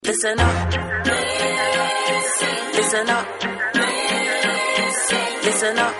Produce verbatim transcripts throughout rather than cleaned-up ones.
Listen up. Listen up. Listen up.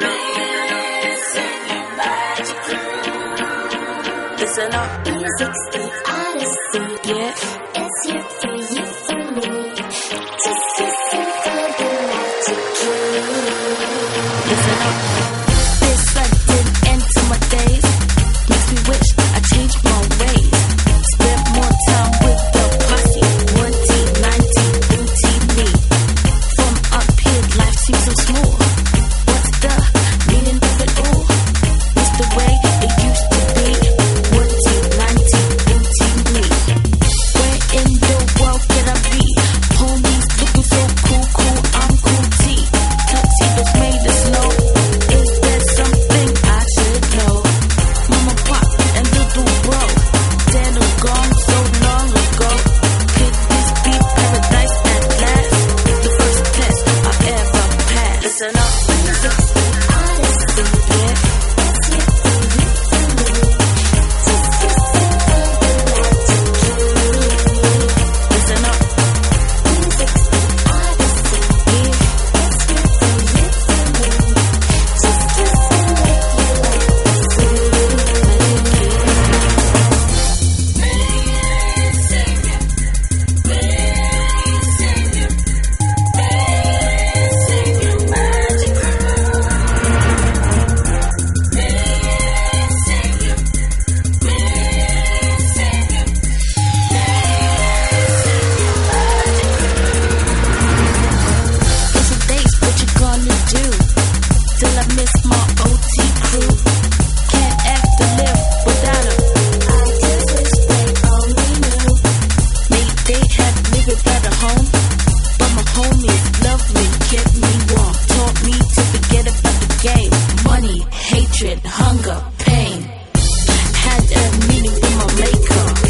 Listen up. Music's the odyssey. Yeah. It's here for you, for me. Just listen for the magic key. Listen up. This sudden end to my days makes me wish I changed my ways. Spent more time with the posse. One T, ninety, booty me. From up here, life seems so small. What's the meaning of it all? It's the way it used to be. One T, ninety, booty me. Where in the world can I be? Homies looking so cool, cool, I'm cool T. Tuxedos made of snow. Is there something I should know? Mama, pop, and little bro, dead or gone so long ago. Could this be paradise at last? The first test I ever passed. Listen up. Music's the odyssey. Yeah. It's here for you, for me. Just listen for the magic key. Listen up. Music's the odyssey. Yeah. It's here for you, for me. Just listen like you like to see. It's a days, what you gonna do? Till I miss my O T crew. Can't act to live without 'em. I just wish they only knew. Maybe they had lived at a home, but my homies love me, kept me warm, taught me to forget about the game. Money, hatred, hunger, pain. Had a meeting with my maker.